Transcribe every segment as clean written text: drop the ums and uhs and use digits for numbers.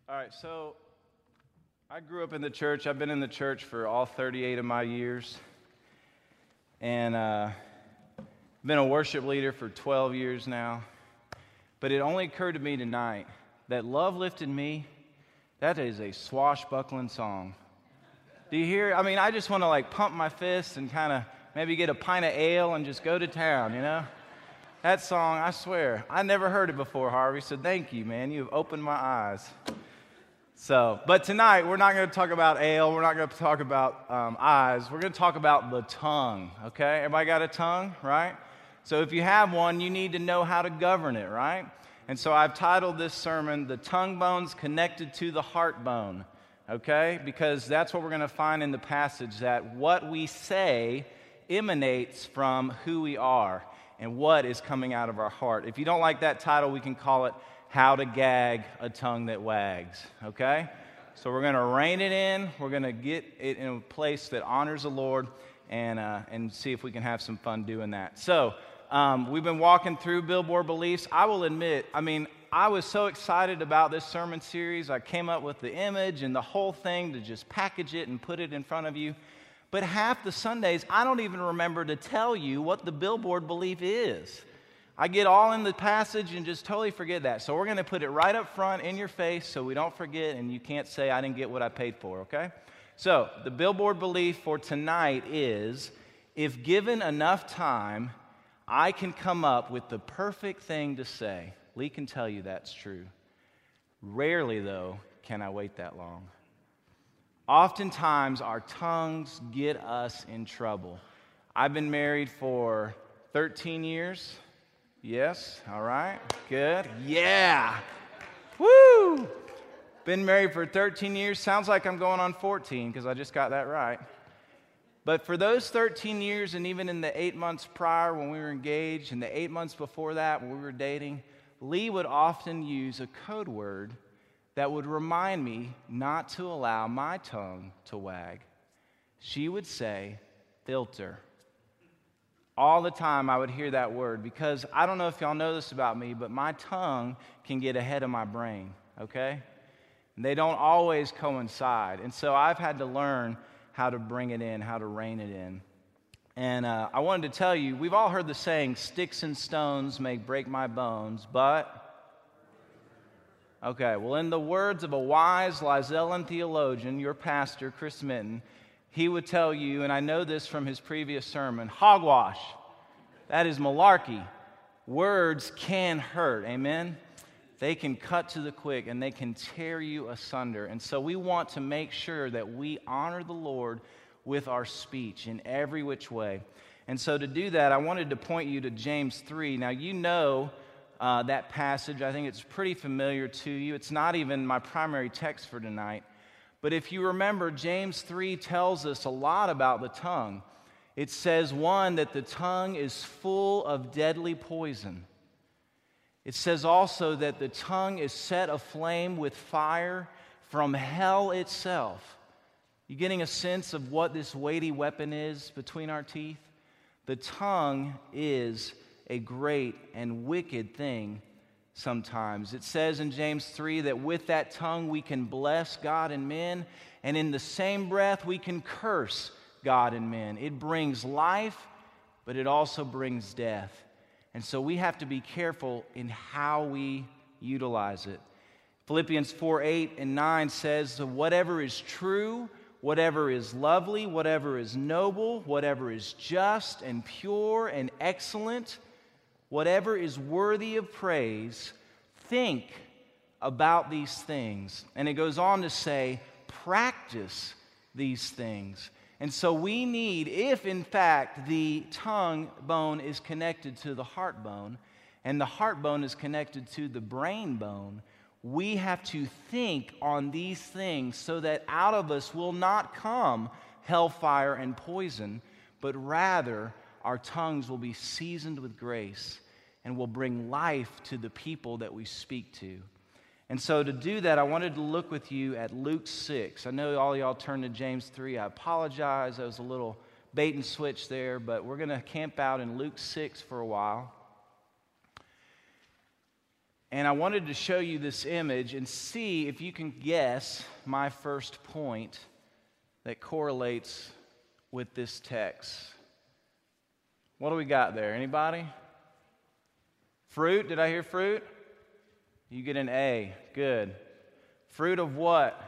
All right, so I grew up in the church. I've been in the church for all 38 of my years. And been a worship leader for 12 years now. But it only occurred to me tonight that Love Lifted Me, that is a swashbuckling song. Do you hear? I mean, I just want to pump my fists and kind of maybe get a pint of ale and just go to town, you know? That song, I swear, I never heard it before, Harvey, so thank you, man. You've opened my eyes. But tonight, we're not going to talk about ale. We're not going to talk about eyes. We're going to talk about the tongue, okay? Everybody got a tongue, right? So if you have one, you need to know how to govern it, right? And so I've titled this sermon, The Tongue Bone's Connected to the Heart Bone, okay? Because that's what we're going to find in the passage, that what we say emanates from who we are and what is coming out of our heart. If you don't like that title, we can call it How to Gag a Tongue That Wags, okay? So we're going to rein it in. We're going to get it in a place that honors the Lord and see if we can have some fun doing that. So we've been walking through Billboard Beliefs. I will admit, I was so excited about this sermon series. I came up with the image and the whole thing to just package it and put it in front of you. But half the Sundays, I don't even remember to tell you what the Billboard Belief is. I get all in the passage and just totally forget that. So we're going to put it right up front in your face so we don't forget and you can't say I didn't get what I paid for, okay? So the Billboard Belief for tonight is, if given enough time, I can come up with the perfect thing to say. Lee can tell you that's true. Rarely, though, can I wait that long. Oftentimes, our tongues get us in trouble. I've been married for 13 years. Yes, all right, good. Yeah, woo! Been married for 13 years. Sounds like I'm going on 14 because I just got that right. But for those 13 years and even in the 8 months prior when we were engaged and the 8 months before that when we were dating, Lee would often use a code word that would remind me not to allow my tongue to wag. She would say, filter. All the time I would hear that word because I don't know if y'all know this about me, but my tongue can get ahead of my brain, okay? And they don't always coincide. And so I've had to learn how to bring it in, how to rein it in. And I wanted to tell you, we've all heard the saying, sticks and stones may break my bones, but... Okay, well, in the words of a wise Lizellan theologian, your pastor, Chris Minton, he would tell you, and I know this from his previous sermon, hogwash. That is malarkey. Words can hurt, amen? They can cut to the quick, and they can tear you asunder. And so we want to make sure that we honor the Lord with our speech in every which way. And so to do that, I wanted to point you to James 3. Now, you know that passage. I think it's pretty familiar to you. It's not even my primary text for tonight. But if you remember, James 3 tells us a lot about the tongue. It says, one, that the tongue is full of deadly poison. It says also that the tongue is set aflame with fire from hell itself. You getting a sense of what this weighty weapon is between our teeth? The tongue is a great and wicked thing sometimes. It says in James 3 that with that tongue we can bless God and men, and in the same breath we can curse God and men. It brings life, but it also brings death. And so we have to be careful in how we utilize it. Philippians 4:8 and 9 says, whatever is true, whatever is lovely, whatever is noble, whatever is just and pure and excellent, whatever is worthy of praise, think about these things. And it goes on to say, practice these things. And so we need, if in fact the tongue bone is connected to the heart bone, and the heart bone is connected to the brain bone, we have to think on these things so that out of us will not come hellfire and poison, but rather our tongues will be seasoned with grace and will bring life to the people that we speak to. And so to do that, I wanted to look with you at Luke 6. I know all y'all turned to James 3. I apologize. That was a little bait and switch there, but we're going to camp out in Luke 6 for a while. And I wanted to show you this image and see if you can guess my first point that correlates with this text. What do we got there? Anybody? Fruit? Did I hear fruit? You get an A. Good. Fruit of what?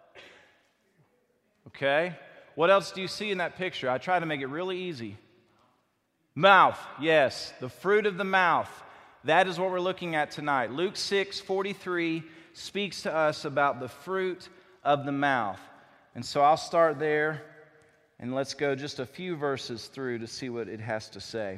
Okay. What else do you see in that picture? I try to make it really easy. Mouth. Yes. The fruit of the mouth. That is what we're looking at tonight. Luke 6:43 speaks to us about the fruit of the mouth. And so I'll start there, and let's go just a few verses through to see what it has to say.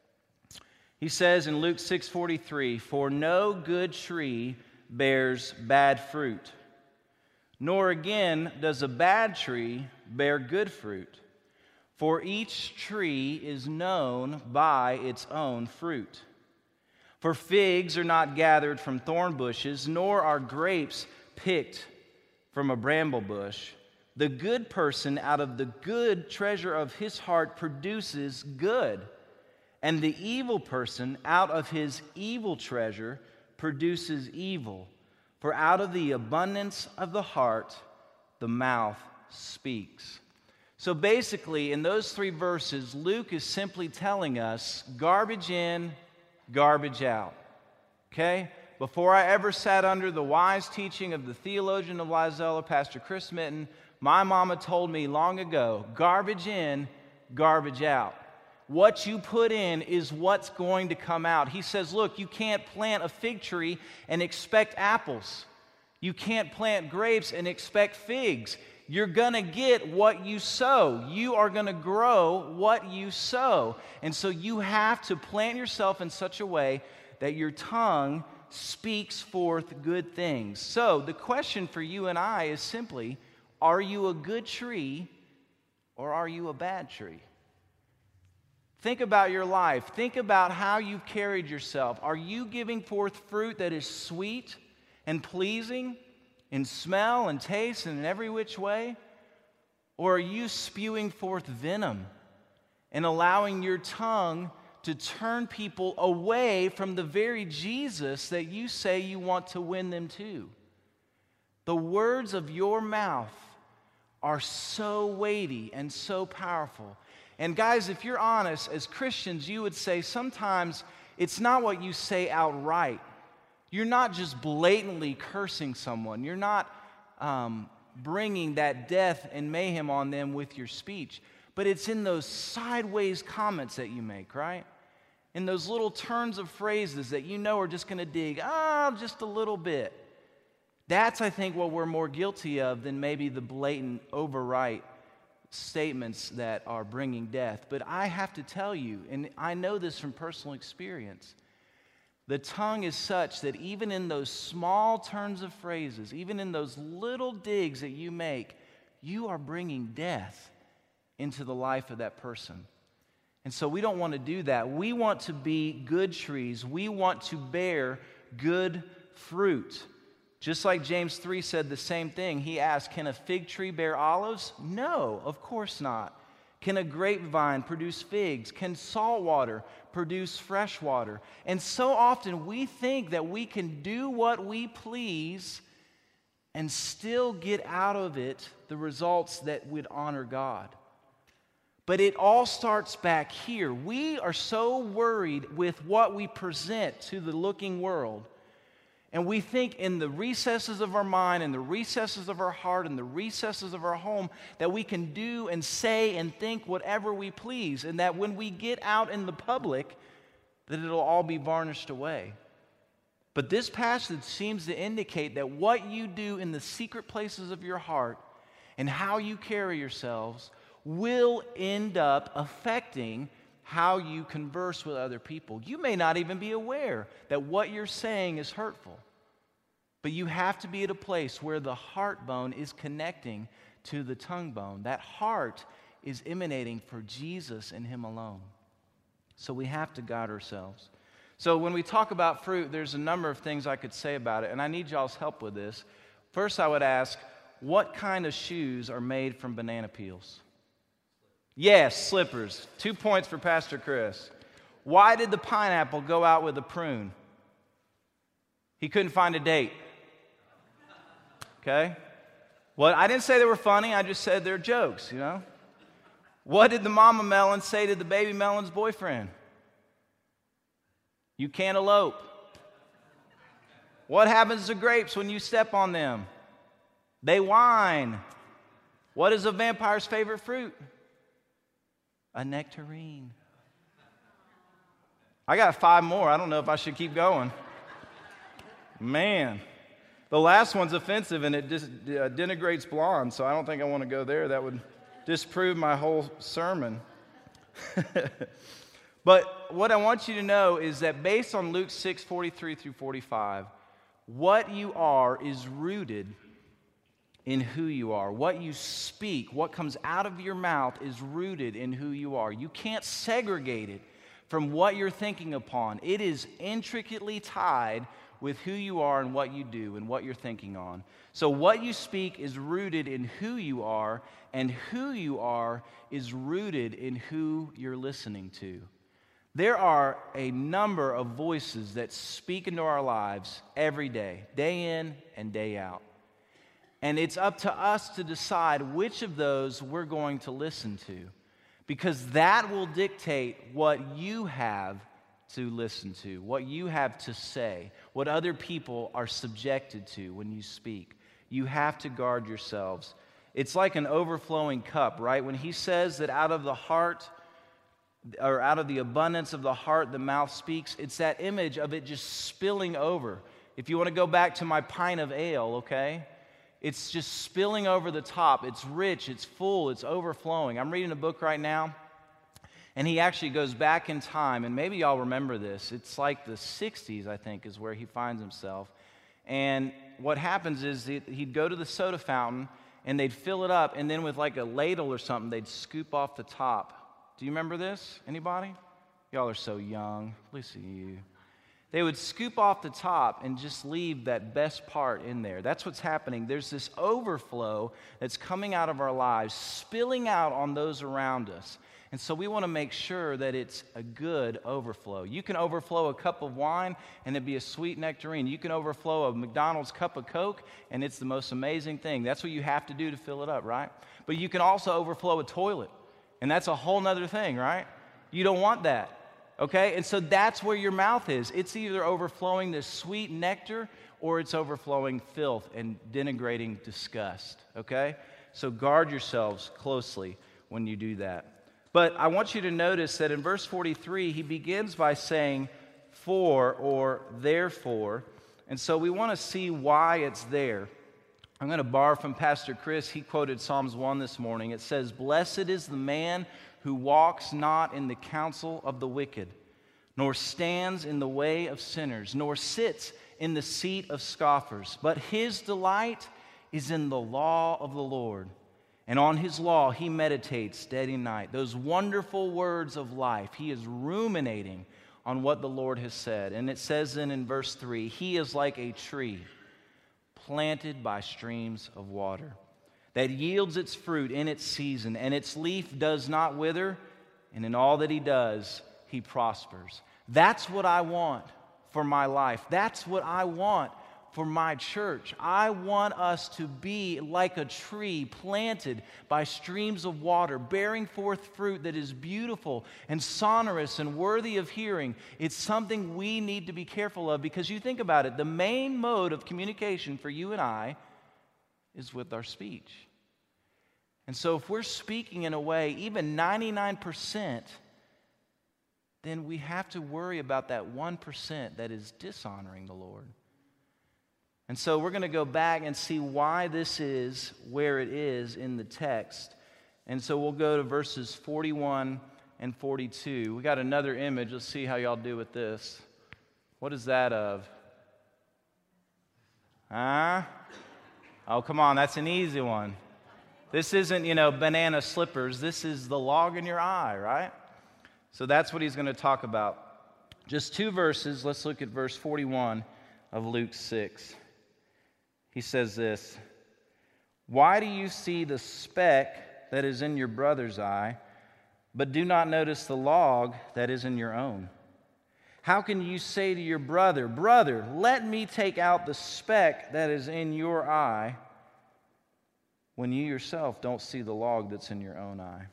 He says in Luke 6:43, "For no good tree bears bad fruit, nor again does a bad tree bear good fruit. For each tree is known by its own fruit. For figs are not gathered from thorn bushes, nor are grapes picked from a bramble bush. The good person out of the good treasure of his heart produces good, and the evil person out of his evil treasure produces evil. For out of the abundance of the heart, the mouth speaks." So basically, in those 3 verses, Luke is simply telling us garbage in, garbage out. Okay? Before I ever sat under the wise teaching of the theologian of Lizella, Pastor Chris Mitten, my mama told me long ago, garbage in, garbage out. What you put in is what's going to come out. He says, look, you can't plant a fig tree and expect apples. You can't plant grapes and expect figs. You're going to get what you sow. You are going to grow what you sow. And so you have to plant yourself in such a way that your tongue speaks forth good things. So the question for you and I is simply, are you a good tree or are you a bad tree? Think about your life. Think about how you've carried yourself. Are you giving forth fruit that is sweet and pleasing in smell and taste and in every which way? Or are you spewing forth venom and allowing your tongue to turn people away from the very Jesus that you say you want to win them to? The words of your mouth are so weighty and so powerful. And guys, if you're honest, as Christians, you would say sometimes it's not what you say outright. You're not just blatantly cursing someone. You're not bringing that death and mayhem on them with your speech. But it's in those sideways comments that you make, right? In those little turns of phrases that you know are just going to dig, just a little bit. That's, I think, what we're more guilty of than maybe the blatant, overwrite statements that are bringing death. But I have to tell you, and I know this from personal experience, the tongue is such that even in those small turns of phrases, even in those little digs that you make, you are bringing death into the life of that person. And so we don't want to do that. We want to be good trees. We want to bear good fruit. Just like James 3 said the same thing. He asked, can a fig tree bear olives? No, of course not. Can a grapevine produce figs? Can salt water produce fresh water? And so often we think that we can do what we please and still get out of it the results that would honor God. But it all starts back here. We are so worried with what we present to the looking world. And we think in the recesses of our mind, in the recesses of our heart, in the recesses of our home, that we can do and say and think whatever we please, and that when we get out in the public, that it'll all be varnished away. But this passage seems to indicate that what you do in the secret places of your heart and how you carry yourselves will end up affecting how you converse with other people. You may not even be aware that what you're saying is hurtful, but you have to be at a place where the heart bone is connecting to the tongue bone. That heart is emanating for Jesus and Him alone. So we have to guard ourselves. So when we talk about fruit, there's a number of things I could say about it, and I need y'all's help with this. First, I would ask, what kind of shoes are made from banana peels? Yes, slippers. 2 points for Pastor Chris. Why did the pineapple go out with a prune? He couldn't find a date. Okay? Well, I didn't say they were funny. I just said they're jokes, you know? What did the mama melon say to the baby melon's boyfriend? You can't elope. What happens to grapes when you step on them? They whine. What is a vampire's favorite fruit? A nectarine. I got 5 more. I don't know if I should keep going. Man. The last one's offensive, and it just denigrates blonde, so I don't think I want to go there. That would disprove my whole sermon. But what I want you to know is that based on Luke 6:43 through 45, what you are is rooted in who you are. What you speak, what comes out of your mouth is rooted in who you are. You can't segregate it from what you're thinking upon. It is intricately tied with who you are and what you do and what you're thinking on. So what you speak is rooted in who you are, and who you are is rooted in who you're listening to. There are a number of voices that speak into our lives every day in and day out. And it's up to us to decide which of those we're going to listen to, because that will dictate what you have to listen to, what you have to say, what other people are subjected to when you speak. You have to guard yourselves. It's like an overflowing cup, right? When he says that out of the heart, or out of the abundance of the heart, the mouth speaks, it's that image of it just spilling over. If you want to go back to my pint of ale, okay? It's just spilling over the top. It's rich, it's full, it's overflowing. I'm reading a book right now, and he actually goes back in time, and maybe y'all remember this. It's like the 60s, I think, is where he finds himself. And what happens is he'd go to the soda fountain, and they'd fill it up, and then with like a ladle or something, they'd scoop off the top. Do you remember this? Anybody? Y'all are so young. Listen to you. They would scoop off the top and just leave that best part in there. That's what's happening. There's this overflow that's coming out of our lives, spilling out on those around us. And so we want to make sure that it's a good overflow. You can overflow a cup of wine and it'd be a sweet nectarine. You can overflow a McDonald's cup of Coke and it's the most amazing thing. That's what you have to do to fill it up, right? But you can also overflow a toilet. And that's a whole nother thing, right? You don't want that, okay? And so that's where your mouth is. It's either overflowing this sweet nectar or it's overflowing filth and denigrating disgust, okay? So guard yourselves closely when you do that. But I want you to notice that in verse 43, he begins by saying for or therefore. And so we want to see why it's there. I'm going to borrow from Pastor Chris. He quoted Psalms 1 this morning. It says, "Blessed is the man who walks not in the counsel of the wicked, nor stands in the way of sinners, nor sits in the seat of scoffers. But his delight is in the law of the Lord. And on his law he meditates day and night." Those wonderful words of life. He is ruminating on what the Lord has said. And it says then in verse 3, "He is like a tree planted by streams of water, that yields its fruit in its season, and its leaf does not wither, and in all that he does, he prospers." That's what I want for my life. That's what I want for my church. I want us to be like a tree planted by streams of water, bearing forth fruit that is beautiful and sonorous and worthy of hearing. It's something we need to be careful of, because you think about it, the main mode of communication for you and I is with our speech. And so if we're speaking in a way, even 99%, then we have to worry about that 1% that is dishonoring the Lord. And so we're going to go back and see why this is where it is in the text. And so we'll go to verses 41 and 42. We got another image. Let's see how y'all do with this. What is that of? Huh? Oh, come on. That's an easy one. This isn't, banana slippers. This is the log in your eye, right? So that's what he's going to talk about. Just 2 verses. Let's look at verse 41 of Luke 6. He says this, "Why do you see the speck that is in your brother's eye, but do not notice the log that is in your own? How can you say to your brother, brother, let me take out the speck that is in your eye, when you yourself don't see the log that's in your own eye?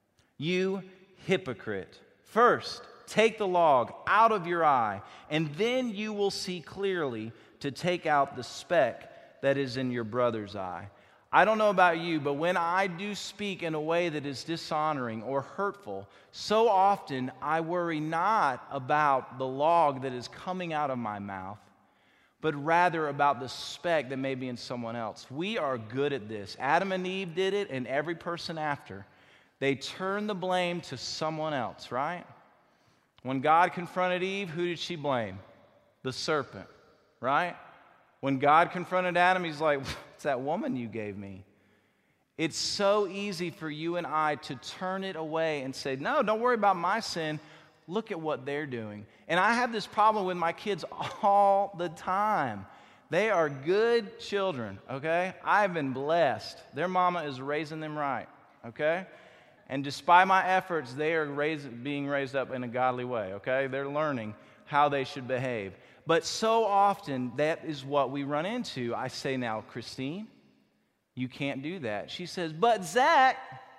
You hypocrite. First, take the log out of your eye, and then you will see clearly to take out the speck that is in your brother's eye. I don't know about you, but when I do speak in a way that is dishonoring or hurtful, so often I worry not about the log that is coming out of my mouth, but rather about the speck that may be in someone else. We are good at this. Adam and Eve did it, and every person after. They turned the blame to someone else, right? When God confronted Eve, who did she blame? The serpent, right? When God confronted Adam, he's like, it's that woman you gave me. It's so easy for you and I to turn it away and say, no, don't worry about my sin. Look at what they're doing. And I have this problem with my kids all the time. They are good children, okay? I've been blessed. Their mama is raising them right, okay? And despite my efforts, they are being raised up in a godly way, okay? They're learning how they should behave. But so often, that is what we run into. I say, now, Christine, you can't do that. She says, but Zach,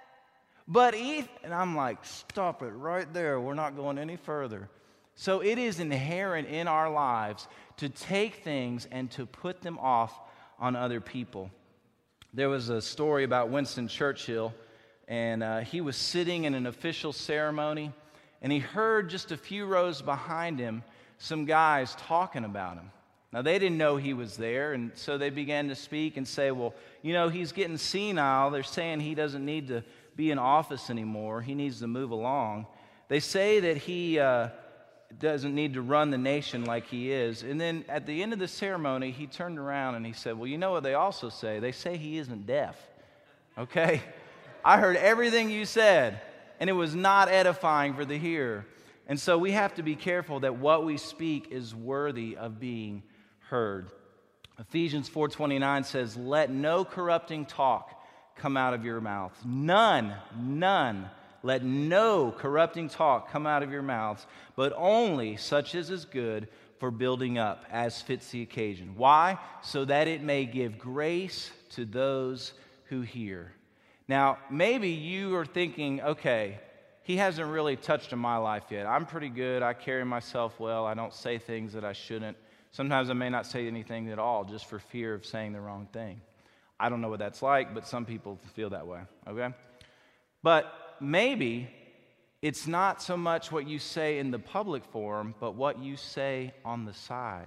but Ethan. And I'm like, stop it right there. We're not going any further. So it is inherent in our lives to take things and to put them off on other people. There was a story about Winston Churchill, and he was sitting in an official ceremony, and he heard just a few rows behind him some guys talking about him. Now, they didn't know he was there, and so they began to speak and say, well, you know, he's getting senile. They're saying he doesn't need to be in office anymore. He needs to move along. They say that he doesn't need to run the nation like he is. And then at the end of the ceremony, he turned around and he said, well, you know what they also say? They say he isn't deaf. Okay? I heard everything you said, and it was not edifying for the hearer. And so we have to be careful that what we speak is worthy of being heard. Ephesians 4:29 says, let no corrupting talk come out of your mouth. None. Let no corrupting talk come out of your mouths, but only such as is good for building up, as fits the occasion. Why? So that it may give grace to those who hear. Now, maybe you are thinking, okay, he hasn't really touched on my life yet. I'm pretty good. I carry myself well. I don't say things that I shouldn't. Sometimes I may not say anything at all just for fear of saying the wrong thing. I don't know what that's like, but some people feel that way, okay? But maybe it's not so much what you say in the public forum, but what you say on the side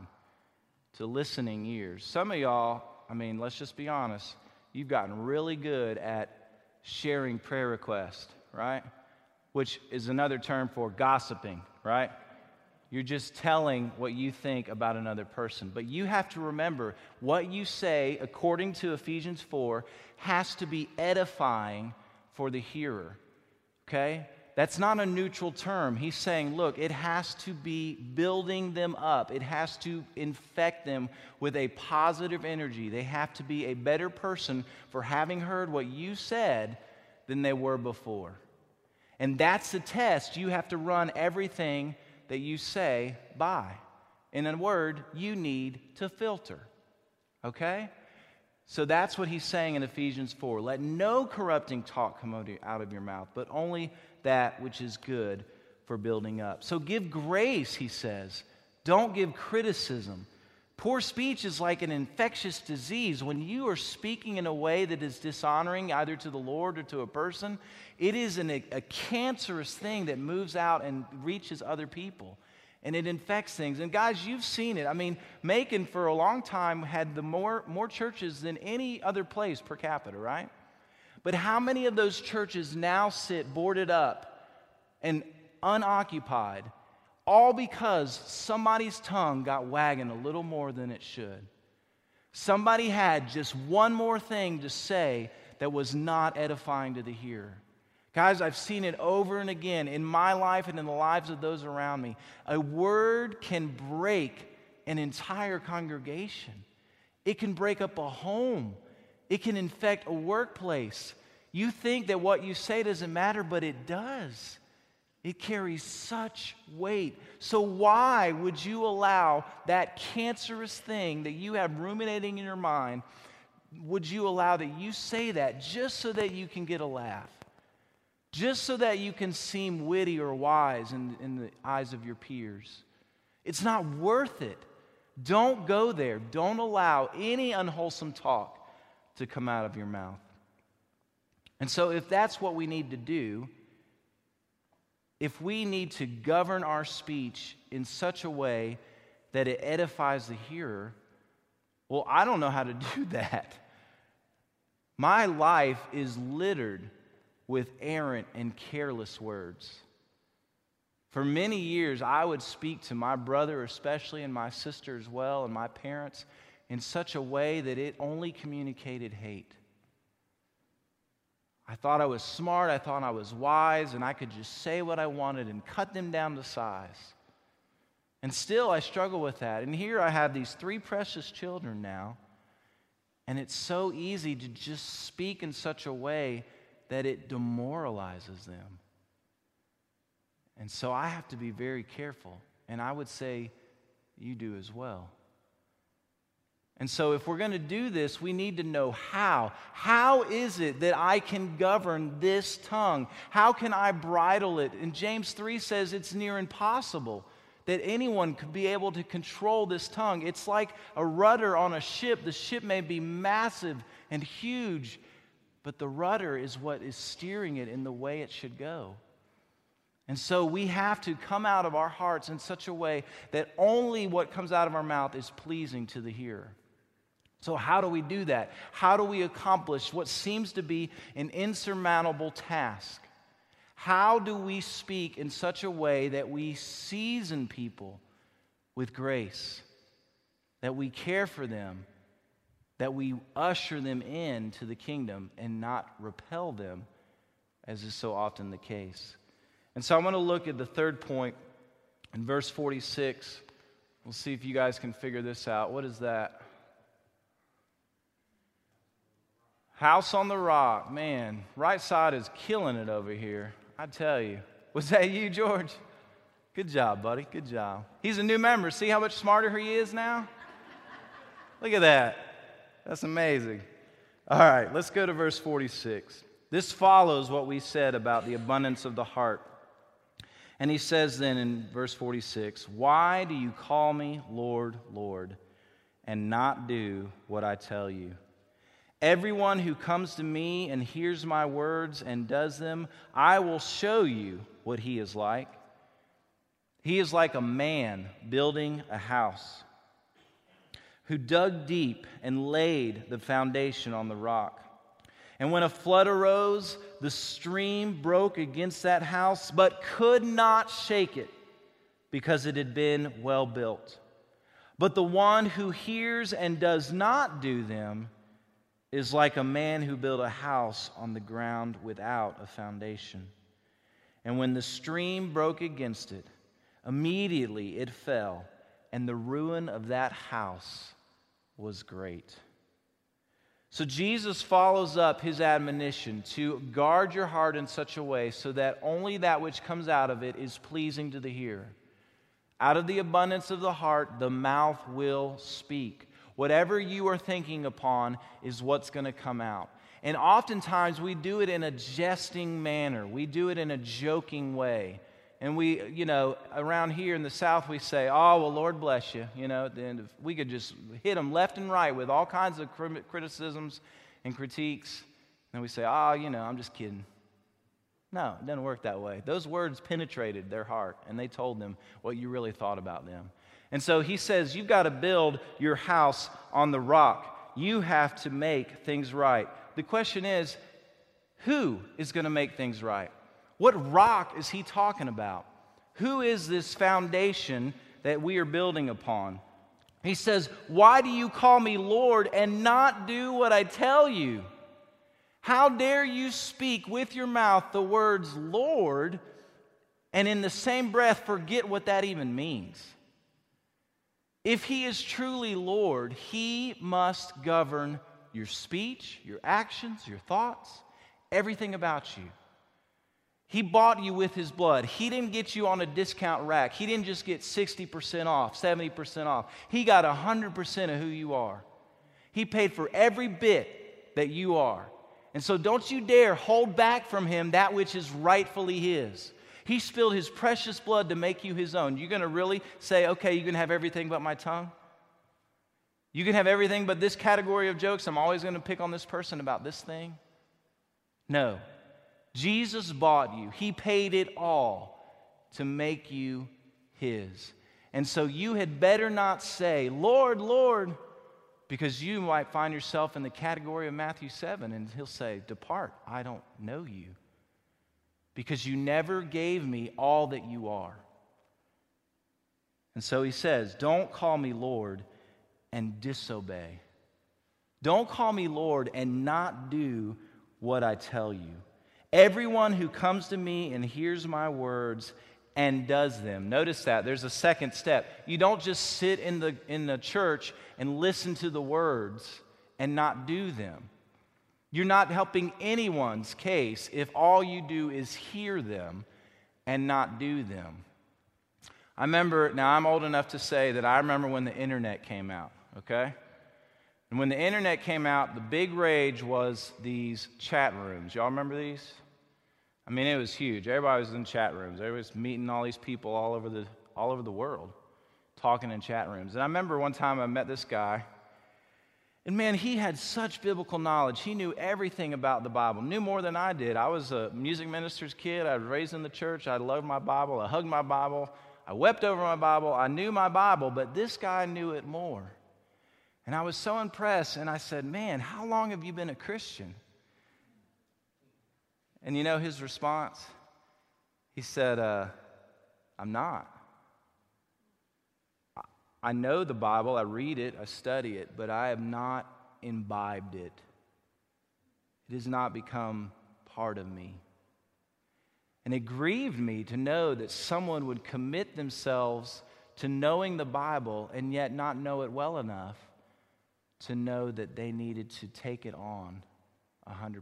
to listening ears. Some of y'all, let's just be honest, you've gotten really good at sharing prayer requests, right? Which is another term for gossiping, right? You're just telling what you think about another person. But you have to remember, what you say, according to Ephesians 4, has to be edifying for the hearer, okay? That's not a neutral term. He's saying, look, it has to be building them up. It has to infect them with a positive energy. They have to be a better person for having heard what you said than they were before. And that's the test you have to run everything that you say by. In a word, you need to filter. Okay? So that's what he's saying in Ephesians 4. Let no corrupting talk come out of your mouth, but only that which is good for building up. So give grace, he says. Don't give criticism. Poor speech is like an infectious disease. When you are speaking in a way that is dishonoring either to the Lord or to a person, it is a cancerous thing that moves out and reaches other people. And it infects things. And guys, you've seen it. Macon for a long time had the more churches than any other place per capita, right? But how many of those churches now sit boarded up and unoccupied? All because somebody's tongue got wagging a little more than it should. Somebody had just one more thing to say that was not edifying to the hearer. Guys, I've seen it over and again in my life and in the lives of those around me. A word can break an entire congregation. It can break up a home. It can infect a workplace. You think that what you say doesn't matter, but it does. It carries such weight. So why would you allow that cancerous thing that you have ruminating in your mind, would you allow that you say that just so that you can get a laugh? Just so that you can seem witty or wise in the eyes of your peers? It's not worth it. Don't go there. Don't allow any unwholesome talk to come out of your mouth. And so if that's what we need to do, if we need to govern our speech in such a way that it edifies the hearer, well, I don't know how to do that. My life is littered with errant and careless words. For many years, I would speak to my brother especially, and my sister as well, and my parents in such a way that it only communicated hate. I thought I was smart, I thought I was wise, and I could just say what I wanted and cut them down to size. And still, I struggle with that. And here I have these 3 precious children now, and it's so easy to just speak in such a way that it demoralizes them. And so I have to be very careful, and I would say you do as well. And so if we're going to do this, we need to know how. How is it that I can govern this tongue? How can I bridle it? And James 3 says it's near impossible that anyone could be able to control this tongue. It's like a rudder on a ship. The ship may be massive and huge, but the rudder is what is steering it in the way it should go. And so we have to come out of our hearts in such a way that only what comes out of our mouth is pleasing to the hearer. So how do we do that? How do we accomplish what seems to be an insurmountable task? How do we speak in such a way that we season people with grace, that we care for them, that we usher them into the kingdom and not repel them, as is so often the case? And so I'm going to look at the third point in verse 46. We'll see if you guys can figure this out. What is that? House on the rock. Man, right side is killing it over here. I tell you. Was that you, George? Good job, buddy. Good job. He's a new member. See how much smarter he is now? Look at that. That's amazing. All right, let's go to verse 46. This follows what we said about the abundance of the heart. And he says then in verse 46, "Why do you call me Lord, Lord, and not do what I tell you? Everyone who comes to me and hears my words and does them, I will show you what he is like. He is like a man building a house, who dug deep and laid the foundation on the rock. And when a flood arose, the stream broke against that house, but could not shake it, because it had been well built. But the one who hears and does not do them is like a man who built a house on the ground without a foundation. And when the stream broke against it, immediately it fell, and the ruin of that house was great." So Jesus follows up his admonition to guard your heart in such a way so that only that which comes out of it is pleasing to the hearer. Out of the abundance of the heart, the mouth will speak. Whatever you are thinking upon is what's going to come out. And oftentimes we do it in a jesting manner. We do it in a joking way. And we, around here in the South, we say, "Oh, well, Lord bless you." Then we could just hit them left and right with all kinds of criticisms and critiques. And we say, "Oh, I'm just kidding." No, it doesn't work that way. Those words penetrated their heart, and they told them what you really thought about them. And so he says, you've got to build your house on the rock. You have to make things right. The question is, who is going to make things right? What rock is he talking about? Who is this foundation that we are building upon? He says, "Why do you call me Lord and not do what I tell you? How dare you speak with your mouth the words Lord, and in the same breath forget what that even means? If he is truly Lord, he must govern your speech, your actions, your thoughts, everything about you. He bought you with his blood. He didn't get you on a discount rack. He didn't just get 60% off, 70% off. He got 100% of who you are. He paid for every bit that you are. And so don't you dare hold back from him that which is rightfully his. He spilled his precious blood to make you his own. You're going to really say, okay, you can have everything but my tongue? You can have everything but this category of jokes? I'm always going to pick on this person about this thing? No. Jesus bought you. He paid it all to make you his. And so you had better not say, Lord, Lord, because you might find yourself in the category of Matthew 7, and he'll say, depart, I don't know you, because you never gave me all that you are. And so he says, don't call me Lord and disobey. Don't call me Lord and not do what I tell you. Everyone who comes to me and hears my words and does them. Notice that. There's a second step. You don't just sit in the church and listen to the words and not do them. You're not helping anyone's case if all you do is hear them and not do them. I remember, now I'm old enough to say that I remember when the internet came out, okay? And when the internet came out, the big rage was these chat rooms. Y'all remember these? I mean, it was huge. Everybody was in chat rooms. Everybody was meeting all these people all over the world, talking in chat rooms. And I remember one time I met this guy, and man, he had such biblical knowledge. He knew everything about the Bible, knew more than I did. I was a music minister's kid. I was raised in the church. I loved my Bible. I hugged my Bible. I wept over my Bible. I knew my Bible, but this guy knew it more. And I was so impressed, and I said, man, how long have you been a Christian? And you know his response? He said, I'm not. I know the Bible, I read it, I study it, but I have not imbibed it. It has not become part of me. And it grieved me to know that someone would commit themselves to knowing the Bible and yet not know it well enough to know that they needed to take it on 100%.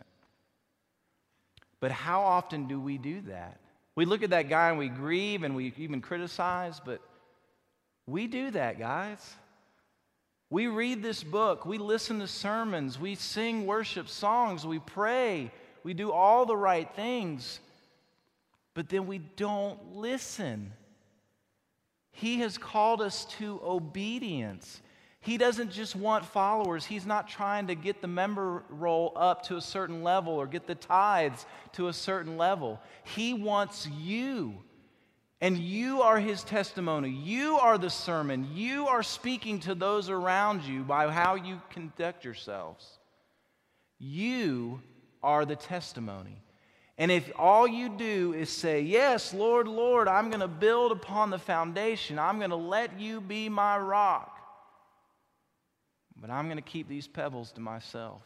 But how often do we do that? We look at that guy and we grieve and we even criticize, but we do that, guys. We read this book, we listen to sermons, we sing worship songs, we pray, we do all the right things, but then we don't listen. He has called us to obedience. He doesn't just want followers. He's not trying to get the member roll up to a certain level or get the tithes to a certain level. He wants you. And you are his testimony. You are the sermon. You are speaking to those around you by how you conduct yourselves. You are the testimony. And if all you do is say, yes, Lord, Lord, I'm going to build upon the foundation. I'm going to let you be my rock. But I'm going to keep these pebbles to myself.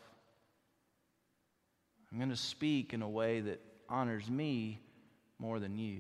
I'm going to speak in a way that honors me more than you.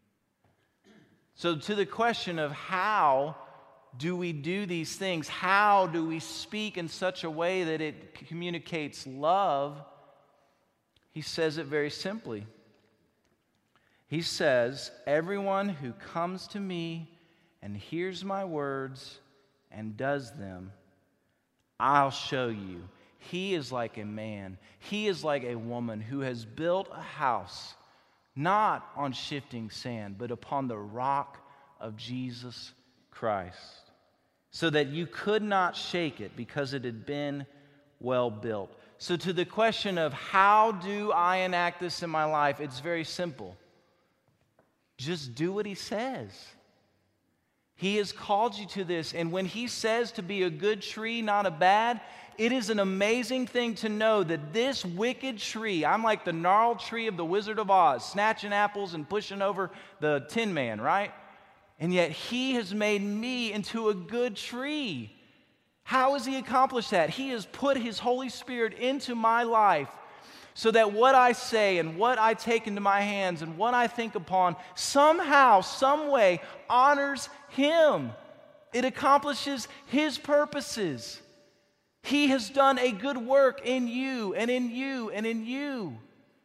So to the question of how do we do these things, how do we speak in such a way that it communicates love, he says it very simply. He says, everyone who comes to me and hears my words and does them, I'll show you. He is like a man. He is like a woman who has built a house not on shifting sand, but upon the rock of Jesus Christ, so that you could not shake it because it had been well built. So to the question of how do I enact this in my life, it's very simple. Just do what he says. He has called you to this, and when he says to be a good tree, not a bad, it is an amazing thing to know that this wicked tree, I'm like the gnarled tree of the Wizard of Oz, snatching apples and pushing over the Tin Man, right? And yet he has made me into a good tree. How has he accomplished that? He has put his Holy Spirit into my life so that what I say and what I take into my hands and what I think upon somehow, some way honors him. It accomplishes his purposes. He has done a good work in you and in you and in you.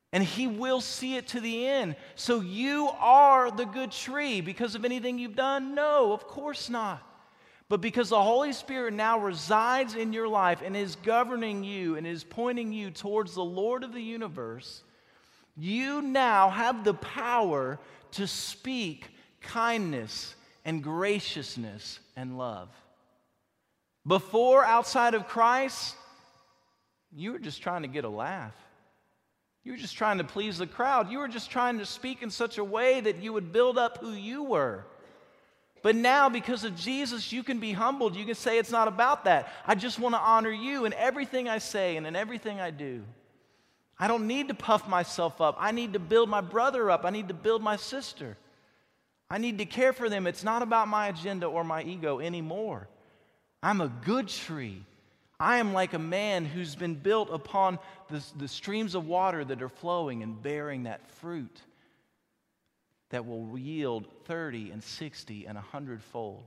And He will see it to the end. So you are the good tree because of anything you've done? No, of course not. But because the Holy Spirit now resides in your life and is governing you and is pointing you towards the Lord of the universe, you now have the power to speak kindness and graciousness and love. Before, outside of Christ, you were just trying to get a laugh. You were just trying to please the crowd. You were just trying to speak in such a way that you would build up who you were. But now, because of Jesus, you can be humbled. You can say, it's not about that. I just want to honor you in everything I say and in everything I do. I don't need to puff myself up. I need to build my brother up. I need to build my sister. I need to care for them. It's not about my agenda or my ego anymore. I'm a good tree. I am like a man who's been built upon the streams of water that are flowing and bearing that fruit that will yield 30 and 60 and 100-fold.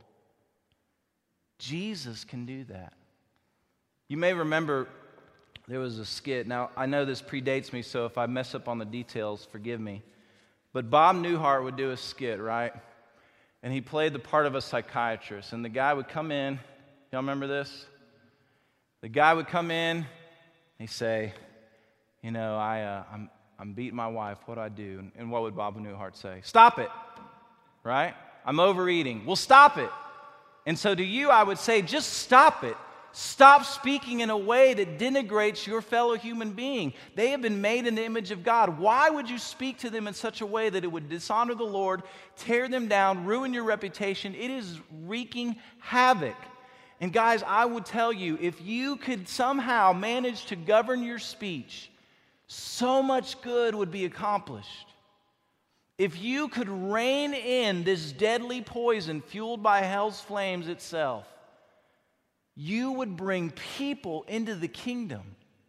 Jesus can do that. You may remember there was a skit. Now, I know this predates me, so if I mess up on the details, forgive me. But Bob Newhart would do a skit, right? And he played the part of a psychiatrist. And the guy would come in. Y'all remember this? The guy would come in, and he'd say, I'm beating my wife. What do I do? And what would Bob Newhart say? Stop it, right? I'm overeating. Well, stop it. And so to you, I would say, just stop it. Stop speaking in a way that denigrates your fellow human being. They have been made in the image of God. Why would you speak to them in such a way that it would dishonor the Lord, tear them down, ruin your reputation? It is wreaking havoc. And guys, I would tell you, if you could somehow manage to govern your speech, so much good would be accomplished. If you could rein in this deadly poison fueled by hell's flames itself, you would bring people into the kingdom.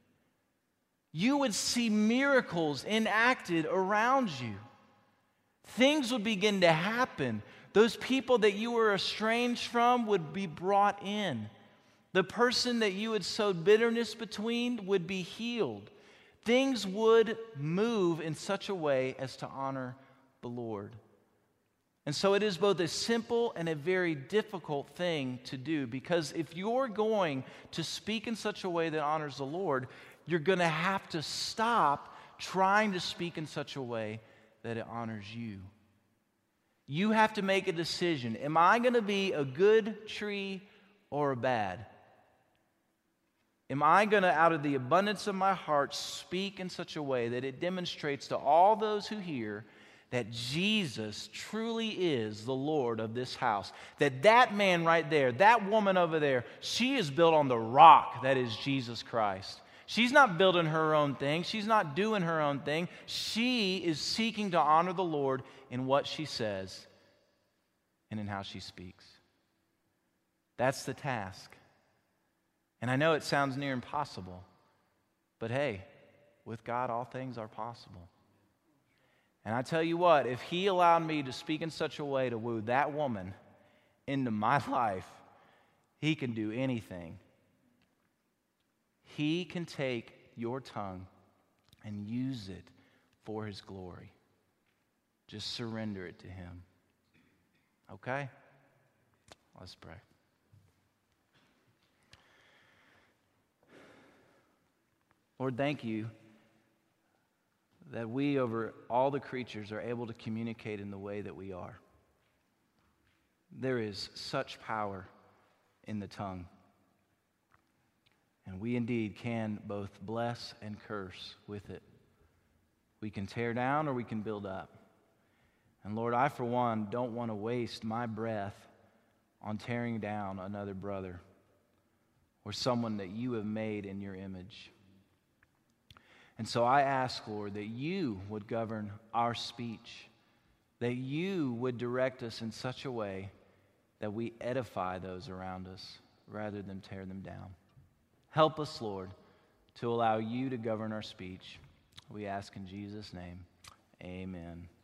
You would see miracles enacted around you. Things would begin to happen. Those people that you were estranged from would be brought in. The person that you had sowed bitterness between would be healed. Things would move in such a way as to honor the Lord. And so it is both a simple and a very difficult thing to do, because if you're going to speak in such a way that honors the Lord, you're going to have to stop trying to speak in such a way that it honors you. You have to make a decision. Am I going to be a good tree or a bad? Am I going to, out of the abundance of my heart, speak in such a way that it demonstrates to all those who hear that Jesus truly is the Lord of this house? That man right there, that woman over there, she is built on the rock that is Jesus Christ. She's not building her own thing. She's not doing her own thing. She is seeking to honor the Lord in what she says and in how she speaks. That's the task. And I know it sounds near impossible, but hey, with God all things are possible. And I tell you what, if He allowed me to speak in such a way to woo that woman into my life, He can do anything. He can take your tongue and use it for His glory. Just surrender it to Him. Okay? Let's pray. Lord, thank you that we, over all the creatures, are able to communicate in the way that we are. There is such power in the tongue. And we indeed can both bless and curse with it. We can tear down or we can build up. And Lord, I, for one, don't want to waste my breath on tearing down another brother or someone that you have made in your image. And so I ask, Lord, that you would govern our speech, that you would direct us in such a way that we edify those around us rather than tear them down. Help us, Lord, to allow you to govern our speech. We ask in Jesus' name, amen.